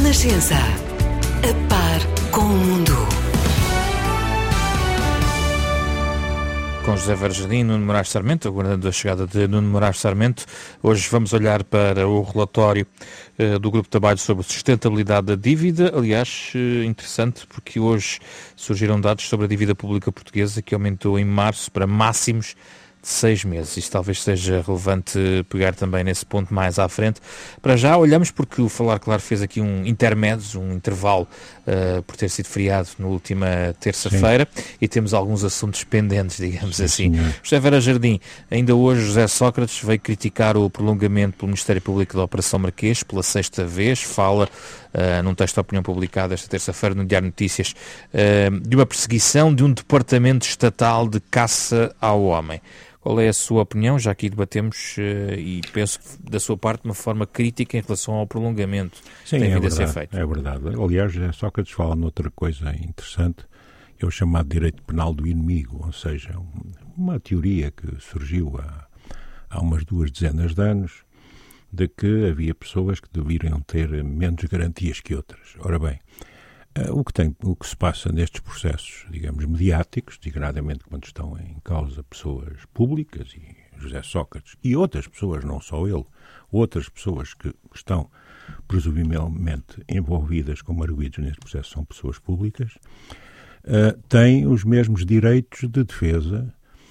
Renascença. A par com o mundo. Com José Vera Jardim e Nuno Moraes Sarmento, aguardando a chegada de Nuno Moraes Sarmento. Hoje vamos olhar para o relatório do Grupo de Trabalho sobre sustentabilidade da dívida. Aliás, interessante, porque hoje surgiram dados sobre a dívida pública portuguesa, que aumentou em março para máximos de 6 meses. Isto talvez seja relevante pegar também nesse ponto mais à frente. Para já olhamos porque o Falar Claro fez aqui um intervalo por ter sido feriado na última terça-feira. Sim. E temos alguns assuntos pendentes, digamos assim. Senhor. José Vera Jardim, ainda hoje José Sócrates veio criticar o prolongamento pelo Ministério Público da Operação Marquês pela 6ª vez. Fala num texto de opinião publicado esta terça-feira no Diário de Notícias de uma perseguição de um departamento estatal de caça ao homem. Qual é a sua opinião? Já aqui debatemos e penso que da sua parte de uma forma crítica em relação ao prolongamento. Sim, tem vindo a ser feito. É verdade. Aliás, Sócrates fala noutra coisa interessante, que é o chamado direito penal do inimigo, ou seja, uma teoria que surgiu há umas 2 dezenas de anos, de que havia pessoas que deveriam ter menos garantias que outras. Ora bem, o que se passa nestes processos, digamos, mediáticos, designadamente quando estão em causa pessoas públicas, e José Sócrates, e outras pessoas, não só ele, outras pessoas que estão presumivelmente envolvidas como arguidos neste processo são pessoas públicas, têm os mesmos direitos de defesa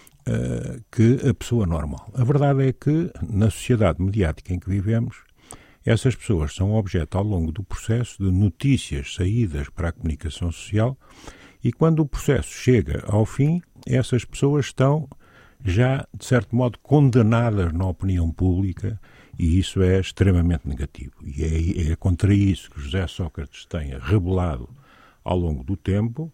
que a pessoa normal. A verdade é que, na sociedade mediática em que vivemos, essas pessoas são objeto, ao longo do processo, de notícias saídas para a comunicação social, e quando o processo chega ao fim, essas pessoas estão já, de certo modo, condenadas na opinião pública, e isso é extremamente negativo. E é contra isso que José Sócrates tem rebelado ao longo do tempo,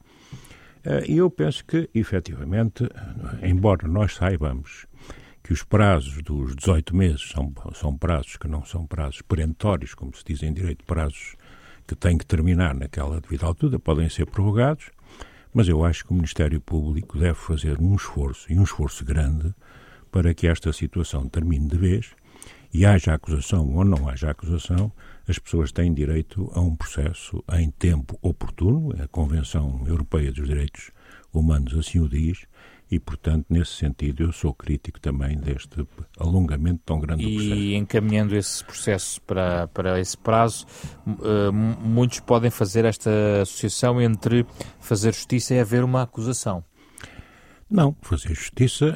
e eu penso que, efetivamente, embora nós saibamos que os prazos dos 18 meses são prazos que não são prazos perentórios, como se diz em direito, prazos que têm que terminar naquela devida altura, podem ser prorrogados, mas eu acho que o Ministério Público deve fazer um esforço grande, para que esta situação termine de vez, e haja acusação ou não haja acusação, as pessoas têm direito a um processo em tempo oportuno. A Convenção Europeia dos Direitos Humanos assim o diz, e, portanto, nesse sentido, eu sou crítico também deste alongamento tão grande do processo. E encaminhando esse processo para esse prazo, muitos podem fazer esta associação entre fazer justiça e haver uma acusação. Não, fazer justiça,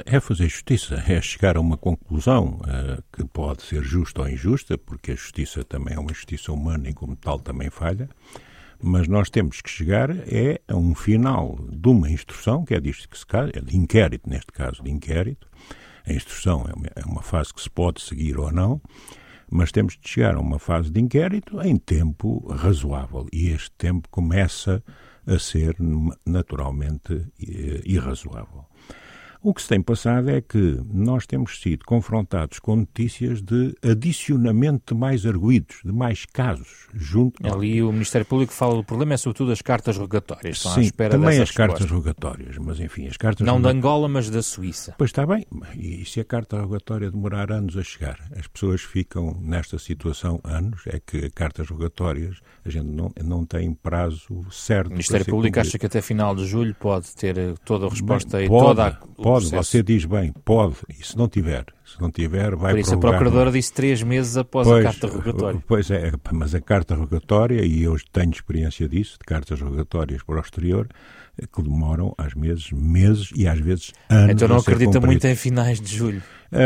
é chegar a uma conclusão que pode ser justa ou injusta, porque a justiça também é uma justiça humana e, como tal, também falha. Mas nós temos que chegar a um final de uma instrução, que é disto que se trata, é de inquérito, neste caso de inquérito. A instrução é uma fase que se pode seguir ou não, mas temos de chegar a uma fase de inquérito em tempo razoável. E este tempo começa a ser naturalmente irrazoável. O que se tem passado é que nós temos sido confrontados com notícias de adicionamento de mais arguidos, de mais casos. Ali o Ministério Público fala do problema é sobretudo as cartas rogatórias. Estão Sim, à espera também as cartas rogatórias, mas enfim, as cartas não de Angola, mas da Suíça. Pois está bem, e se a carta rogatória demorar anos a chegar? As pessoas ficam nesta situação anos, é que cartas rogatórias a gente não tem prazo certo. O Ministério Público acha que até final de julho pode ter toda a resposta bem, e toda a... Pode, você diz bem, pode, e se não tiver, vai prorrogar. Por isso a Procuradora disse 3 meses após a carta rogatória. Pois é, mas a carta rogatória, e eu tenho experiência disso, de cartas rogatórias para o exterior, que demoram às meses e às vezes anos. Então não acredita muito em finais de julho?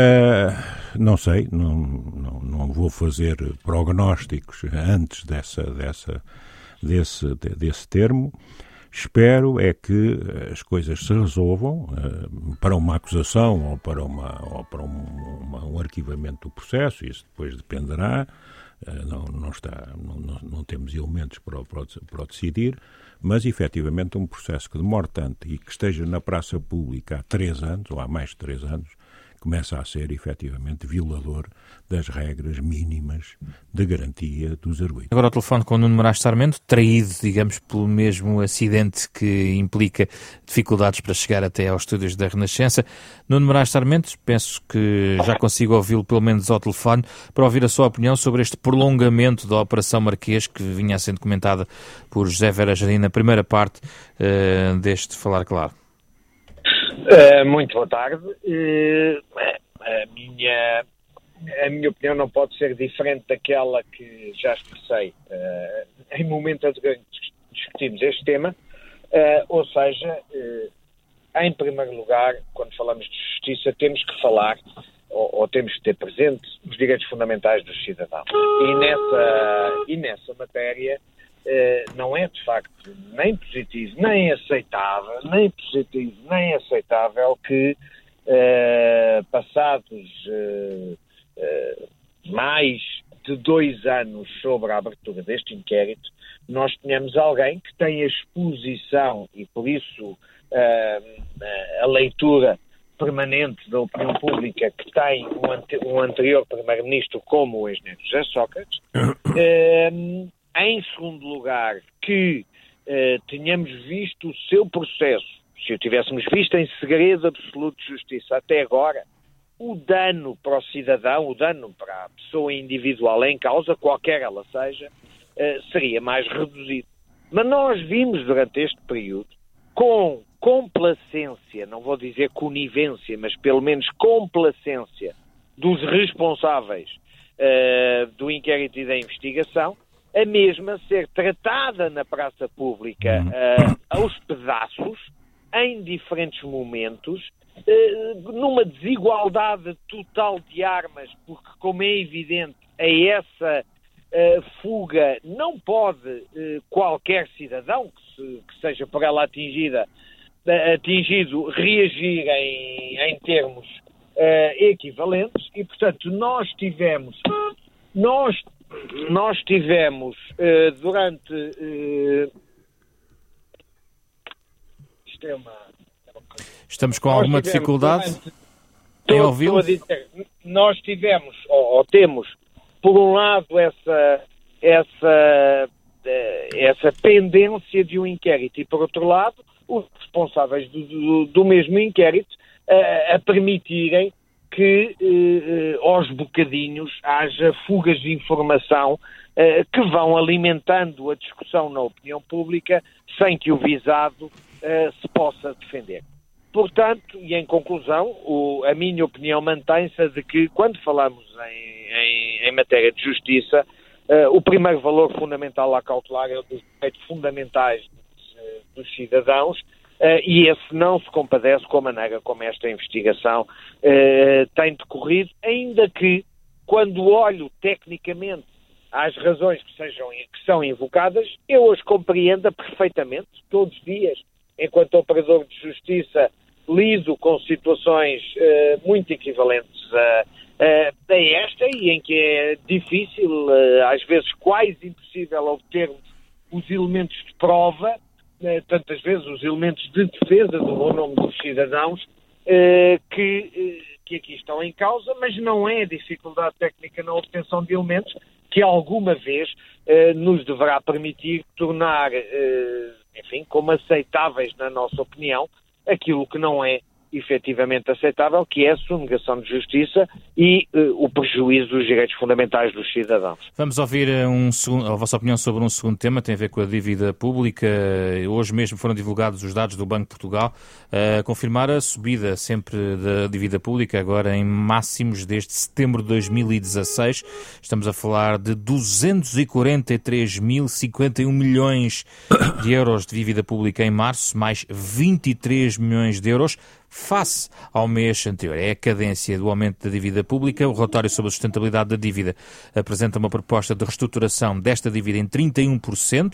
Não sei, não vou fazer prognósticos antes desse termo. Espero é que as coisas se resolvam para uma acusação ou para um arquivamento do processo. Isso depois dependerá. Não temos elementos para o decidir, mas efetivamente um processo que demore tanto e que esteja na praça pública há 3 anos, ou há mais de 3 anos, começa a ser, efetivamente, violador das regras mínimas de garantia dos arguidos. Agora ao telefone com o Nuno Moraes Sarmento, traído, digamos, pelo mesmo acidente que implica dificuldades para chegar até aos estúdios da Renascença. Nuno Moraes Sarmento, penso que já consigo ouvi-lo pelo menos ao telefone, para ouvir a sua opinião sobre este prolongamento da Operação Marquês, que vinha sendo comentada por José Vera Jardim na primeira parte deste Falar Claro. Muito boa tarde. A minha opinião não pode ser diferente daquela que já expressei em momentos em que discutimos este tema, ou seja, em primeiro lugar, quando falamos de justiça, temos que falar ou temos que ter presente os direitos fundamentais dos cidadãos. E nessa matéria não é de facto nem positivo, nem aceitável, que passados mais de 2 anos sobre a abertura deste inquérito, nós tenhamos alguém que tem a exposição e por isso a leitura permanente da opinião pública que tem um anterior primeiro-ministro como o engenheiro José Sócrates. Em segundo lugar, que tenhamos visto o seu processo, se o tivéssemos visto em segredo absoluto de justiça até agora, o dano para o cidadão, o dano para a pessoa individual em causa, qualquer ela seja, seria mais reduzido. Mas nós vimos durante este período, com complacência, não vou dizer conivência, mas pelo menos complacência dos responsáveis do inquérito e da investigação, a mesma ser tratada na praça pública aos pedaços, em diferentes momentos, numa desigualdade total de armas, porque, como é evidente, a essa fuga não pode qualquer cidadão que seja por ela atingido reagir em termos equivalentes e, portanto, nós tivemos durante isto é uma Estamos com alguma dificuldade em ouvi-lo? Nós tivemos, ou temos, por um lado, essa pendência de um inquérito e, por outro lado, os responsáveis do mesmo inquérito a permitirem que aos bocadinhos haja fugas de informação que vão alimentando a discussão na opinião pública sem que o visado se possa defender. Portanto, e em conclusão, a minha opinião mantém-se de que, quando falamos em matéria de justiça, o primeiro valor fundamental a cautelar é o dos direitos fundamentais dos cidadãos, e esse não se compadece com a maneira como esta investigação tem decorrido, ainda que, quando olho tecnicamente às razões que são invocadas, eu as compreenda perfeitamente, todos os dias, enquanto operador de justiça, lido com situações muito equivalentes a esta e em que é difícil, às vezes quase impossível, obtermos os elementos de prova, tantas vezes os elementos de defesa do bom nome dos cidadãos que aqui estão em causa, mas não é dificuldade técnica na obtenção de elementos que alguma vez nos deverá permitir tornar, como aceitáveis na nossa opinião, aquilo que não é efetivamente aceitável, que é a sonegação de justiça e o prejuízo dos direitos fundamentais dos cidadãos. Vamos ouvir a vossa opinião sobre um segundo tema, tem a ver com a dívida pública. Hoje mesmo foram divulgados os dados do Banco de Portugal a confirmar a subida sempre da dívida pública, agora em máximos desde setembro de 2016. Estamos a falar de 243.051 milhões de euros de dívida pública em março, mais 23 milhões de euros face ao mês anterior. É a cadência do aumento da dívida pública. O relatório sobre a sustentabilidade da dívida apresenta uma proposta de reestruturação desta dívida em 31%,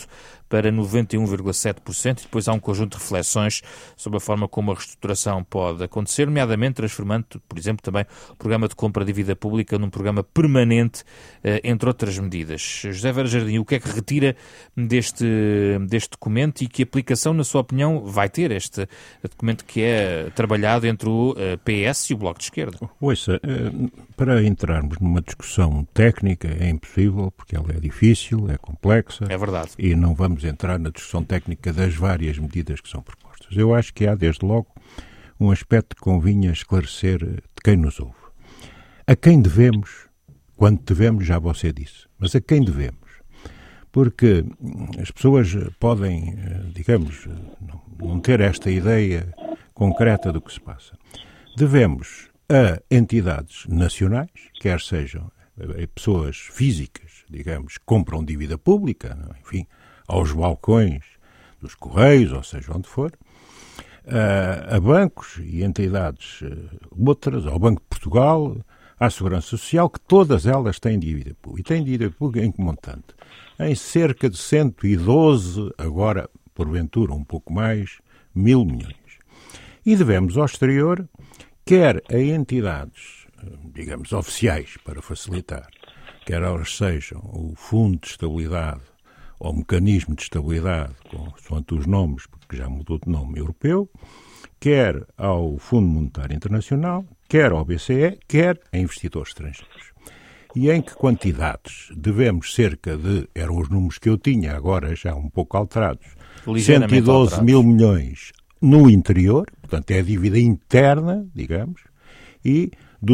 para 91,7%, e depois há um conjunto de reflexões sobre a forma como a reestruturação pode acontecer, nomeadamente transformando, por exemplo, também o programa de compra de dívida pública num programa permanente, entre outras medidas. José Vera Jardim, o que é que retira deste documento e que aplicação, na sua opinião, vai ter este documento que é trabalhado entre o PS e o Bloco de Esquerda? Ouça, para entrarmos numa discussão técnica é impossível, porque ela é difícil, é complexa. É verdade. E não vamos entrar na discussão técnica das várias medidas que são propostas. Eu acho que há, desde logo, um aspecto que convinha esclarecer de quem nos ouve. A quem devemos, quando devemos, já você disse, mas a quem devemos? Porque as pessoas podem, digamos, não ter esta ideia concreta do que se passa. Devemos a entidades nacionais, quer sejam pessoas físicas, digamos, que compram dívida pública, enfim, aos balcões dos Correios, ou seja, onde for, a bancos e entidades outras, ao Banco de Portugal, à Segurança Social, que todas elas têm dívida pública. E têm dívida pública em que montante? Em cerca de 112, agora, porventura, um pouco mais, 1.000 milhões. E devemos ao exterior, quer a entidades, digamos, oficiais, para facilitar, quer elas sejam o Fundo de Estabilidade ou o Mecanismo de Estabilidade, consoante os nomes, porque já mudou de nome, europeu, quer ao Fundo Monetário Internacional, quer ao BCE, quer a investidores estrangeiros. E em que quantidades? Devemos cerca de, eram os números que eu tinha, agora já um pouco alterados, 112 mil milhões no interior, portanto é a dívida interna, digamos, e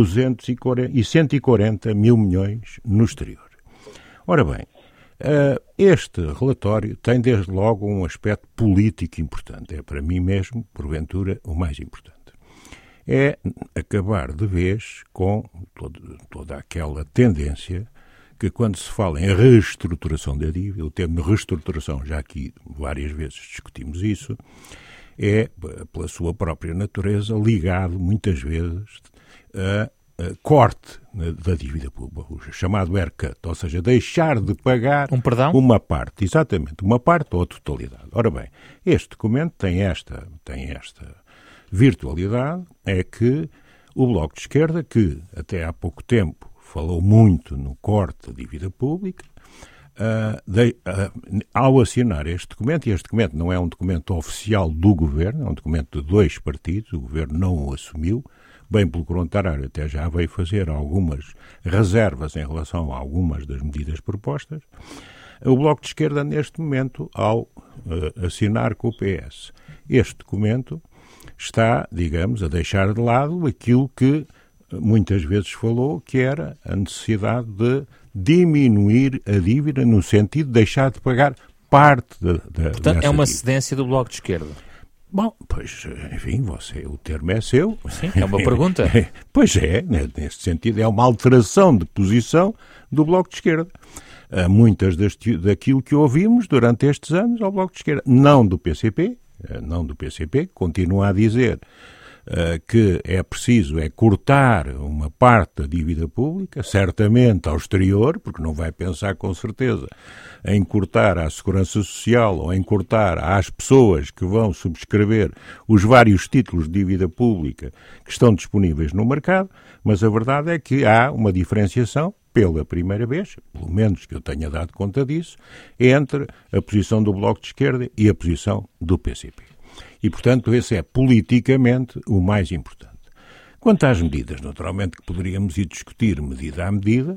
140 mil milhões no exterior. Ora bem, este relatório tem desde logo um aspecto político importante, é para mim mesmo, porventura, o mais importante. É acabar de vez com toda aquela tendência que quando se fala em reestruturação da dívida, o termo reestruturação, já aqui várias vezes discutimos isso, é, pela sua própria natureza, ligado muitas vezes a corte da dívida pública, o chamado haircut, ou seja, deixar de pagar uma parte, exatamente, uma parte ou a totalidade. Ora bem, este documento tem esta virtualidade, é que o Bloco de Esquerda, que até há pouco tempo falou muito no corte da dívida pública, ao assinar este documento, e este documento não é um documento oficial do Governo, é um documento de dois partidos, o Governo não o assumiu, bem pelo contrário, até já veio fazer algumas reservas em relação a algumas das medidas propostas. O Bloco de Esquerda, neste momento, ao assinar com o PS este documento, está, digamos, a deixar de lado aquilo que muitas vezes falou, que era a necessidade de diminuir a dívida no sentido de deixar de pagar parte Portanto, é uma cedência do Bloco de Esquerda. Bom, pois, enfim, o termo é seu. Sim, é uma pergunta. Pois é, neste sentido, é uma alteração de posição do Bloco de Esquerda. Muitas daquilo que ouvimos durante estes anos ao Bloco de Esquerda, não do PCP, continua a dizer que é preciso cortar uma parte da dívida pública, certamente ao exterior, porque não vai pensar com certeza em cortar à Segurança Social ou em cortar às pessoas que vão subscrever os vários títulos de dívida pública que estão disponíveis no mercado, mas a verdade é que há uma diferenciação, pela primeira vez, pelo menos que eu tenha dado conta disso, entre a posição do Bloco de Esquerda e a posição do PCP. E, portanto, esse é politicamente o mais importante. Quanto às medidas, naturalmente que poderíamos ir discutir medida a medida,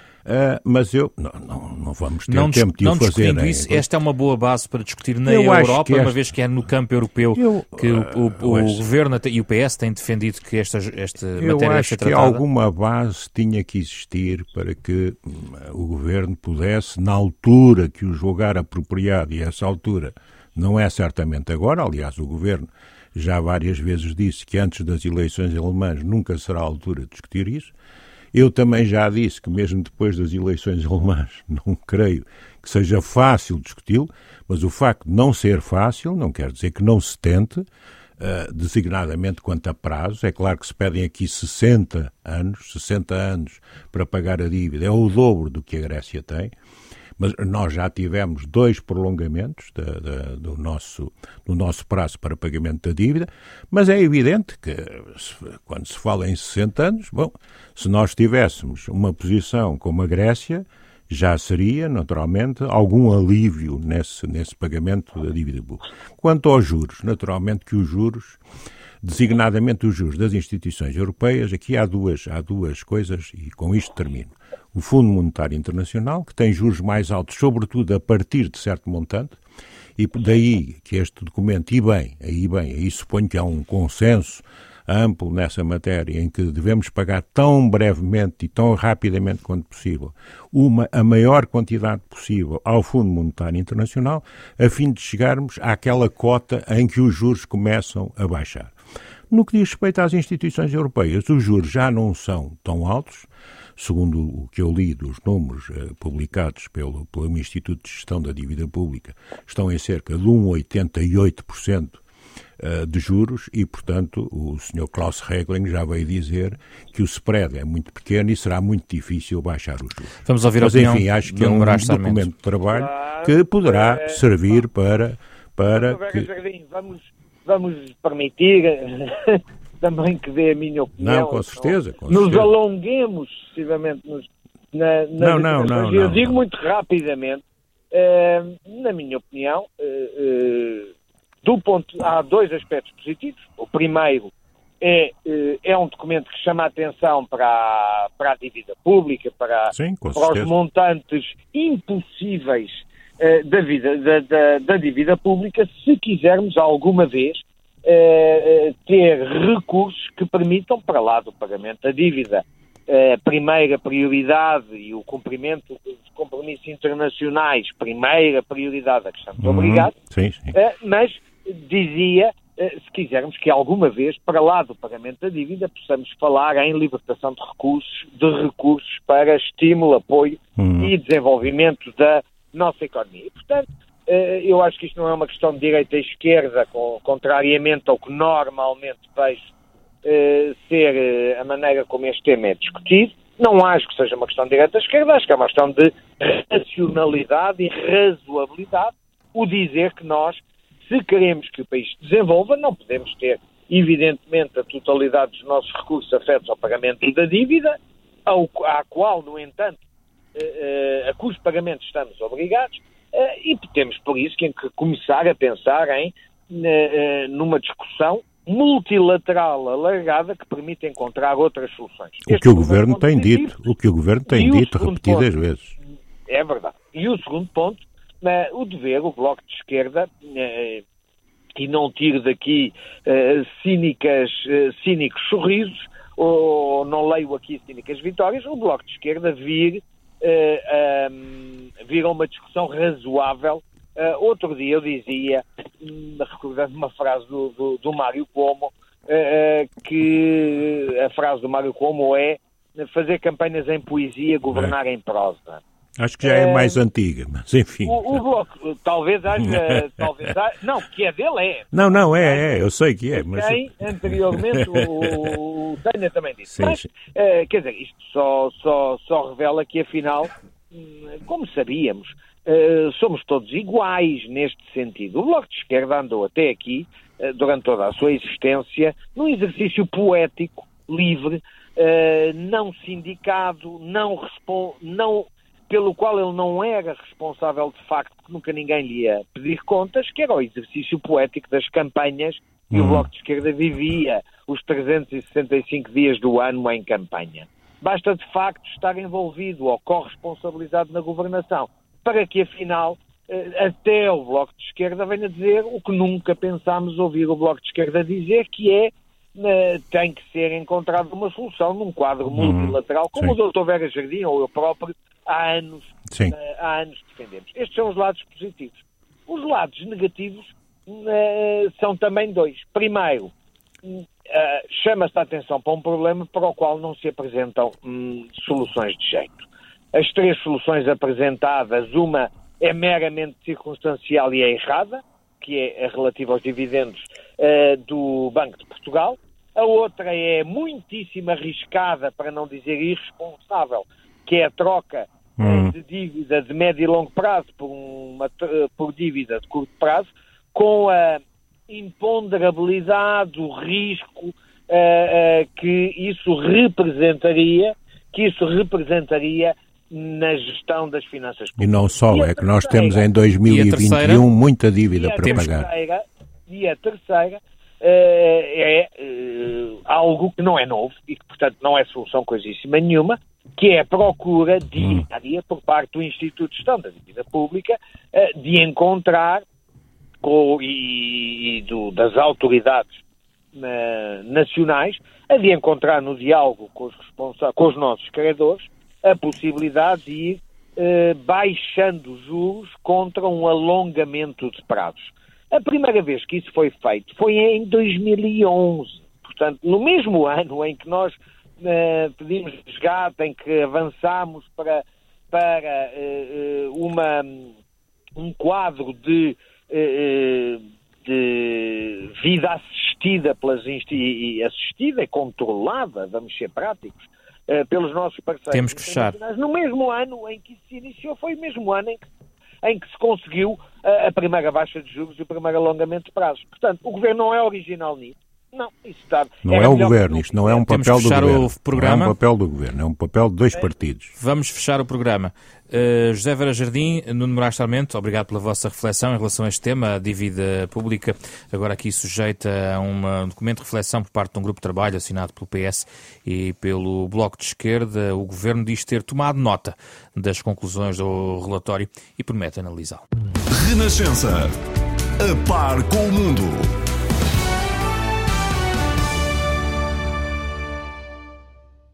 mas não vamos ter tempo de o fazer. Não isso, esta é uma boa base para discutir na Europa, uma vez que é no campo europeu que o Governo e o PS têm defendido que esta matéria deve ser tratada. Eu acho que alguma base tinha que existir para que o Governo pudesse, na altura que o julgar apropriado, e essa altura não é certamente agora, aliás, o Governo já várias vezes disse que antes das eleições alemãs nunca será a altura de discutir isso. Eu também já disse que mesmo depois das eleições alemãs não creio que seja fácil discuti-lo, mas o facto de não ser fácil não quer dizer que não se tente, designadamente quanto a prazos. É claro que se pedem aqui 60 anos para pagar a dívida, é o dobro do que a Grécia tem, Mas nós já tivemos 2 prolongamentos do nosso prazo para pagamento da dívida, mas é evidente que, quando se fala em 60 anos, bom, se nós tivéssemos uma posição como a Grécia, já seria, naturalmente, algum alívio nesse pagamento da dívida pública. Quanto aos juros, naturalmente que os juros, designadamente os juros das instituições europeias, aqui há duas coisas, e com isto termino. O Fundo Monetário Internacional, que tem juros mais altos, sobretudo a partir de certo montante, e daí que este documento, aí suponho que há um consenso amplo nessa matéria, em que devemos pagar tão brevemente e tão rapidamente quanto possível a maior quantidade possível ao Fundo Monetário Internacional, a fim de chegarmos àquela cota em que os juros começam a baixar. No que diz respeito às instituições europeias, os juros já não são tão altos, segundo o que eu li dos números publicados pelo Instituto de Gestão da Dívida Pública, estão em cerca de 1,88% de juros e, portanto, o Sr. Klaus Regling já veio dizer que o spread é muito pequeno e será muito difícil baixar os juros. Vamos ouvir a opinião. Mas, enfim, acho que é um documento de trabalho que poderá servir para que... Jardim, vamos permitir também que dê a minha opinião. Não, com certeza. Nos alonguemos excessivamente Não. Eu digo muito rapidamente, na minha opinião, há 2 aspectos positivos. O primeiro é um documento que chama a atenção para a dívida pública, para os montantes impossíveis da dívida pública, se quisermos alguma vez ter recursos que permitam, para lá do pagamento da dívida, primeira prioridade e o cumprimento dos compromissos internacionais, primeira prioridade a que estamos obrigados, mas dizia, se quisermos que alguma vez, para lá do pagamento da dívida, possamos falar em libertação de recursos para estímulo, apoio e desenvolvimento da nossa economia. E, portanto, eu acho que isto não é uma questão de direita e esquerda, contrariamente ao que normalmente vejo ser a maneira como este tema é discutido. Não acho que seja uma questão de direita e esquerda, acho que é uma questão de racionalidade e razoabilidade. O dizer que nós, se queremos que o país se desenvolva, não podemos ter, evidentemente, a totalidade dos nossos recursos afetos ao pagamento da dívida, à qual, no entanto, a cujos pagamentos estamos obrigados, e temos, por isso, que começar a pensar numa discussão multilateral alargada que permite encontrar outras soluções. O que o Governo tem dito repetidas vezes. É verdade. E o segundo ponto, o dever, o Bloco de Esquerda, e não tiro daqui cínicos sorrisos, ou não leio aqui cínicas vitórias, o Bloco de Esquerda vir a uma discussão razoável. Outro dia eu dizia, recordando uma frase do Mário Cuomo, que a frase do Mário Cuomo é fazer campanhas em poesia, governar em prosa. Acho que já é mais antiga, mas enfim. O Bloco, talvez haja, não, que é dele é. Não, eu sei que é. Mas... Quem anteriormente o Tânia também disse. Sim, mas, sim. Quer dizer, isto só revela que afinal, como sabíamos, somos todos iguais neste sentido. O Bloco de Esquerda andou até aqui, durante toda a sua existência, num exercício poético, livre, não sindicado, não pelo qual ele não era responsável de facto, que nunca ninguém lhe ia pedir contas, que era o exercício poético das campanhas, e o Bloco de Esquerda vivia os 365 dias do ano em campanha. Basta de facto estar envolvido ou corresponsabilizado na governação, para que afinal até o Bloco de Esquerda venha dizer o que nunca pensámos ouvir o Bloco de Esquerda dizer, que é tem que ser encontrada uma solução num quadro multilateral, como o Dr. Vera Jardim ou eu próprio há anos defendemos. Estes são os lados positivos. Os lados negativos são também 2. Primeiro, chama-se a atenção para um problema para o qual não se apresentam soluções de jeito. As 3 soluções apresentadas, uma é meramente circunstancial e é errada, que é a relativa aos dividendos do Banco de Portugal. A outra é muitíssimo arriscada, para não dizer irresponsável, que é a troca de dívida de médio e longo prazo por dívida de curto prazo, com a imponderabilidade, o risco que isso representaria na gestão das finanças públicas. E não só, é que nós temos em 2021 muita dívida para pagar. E a terceira é algo que não é novo e que, portanto, não é solução coisíssima nenhuma, que é a procura diária por parte do Instituto de Gestão da Dívida Pública de encontrar das autoridades nacionais, de encontrar no diálogo com os nossos credores a possibilidade de ir baixando os juros contra um alongamento de prazos. A primeira vez que isso foi feito foi em 2011. Portanto, no mesmo ano em que nós pedimos resgate, em que avançámos para um quadro de vida assistida assistida e controlada, vamos ser práticos, pelos nossos parceiros. Temos que fechar. No mesmo ano em que isso se iniciou, foi o mesmo ano em que se conseguiu a primeira baixa de juros e o primeiro alongamento de prazos. Portanto, o Governo não é original nisso. Não, isso está... Não é o Governo, isto não é um papel do Governo. O programa. Não é um papel do Governo, é um papel de dois partidos. Vamos fechar o programa. José Vera Jardim, Nuno Moraes Sarmento, obrigado pela vossa reflexão em relação a este tema, a dívida pública, agora aqui sujeita a um documento de reflexão por parte de um grupo de trabalho assinado pelo PS e pelo Bloco de Esquerda. O Governo diz ter tomado nota das conclusões do relatório e promete analisá-lo. Renascença. A par com o mundo.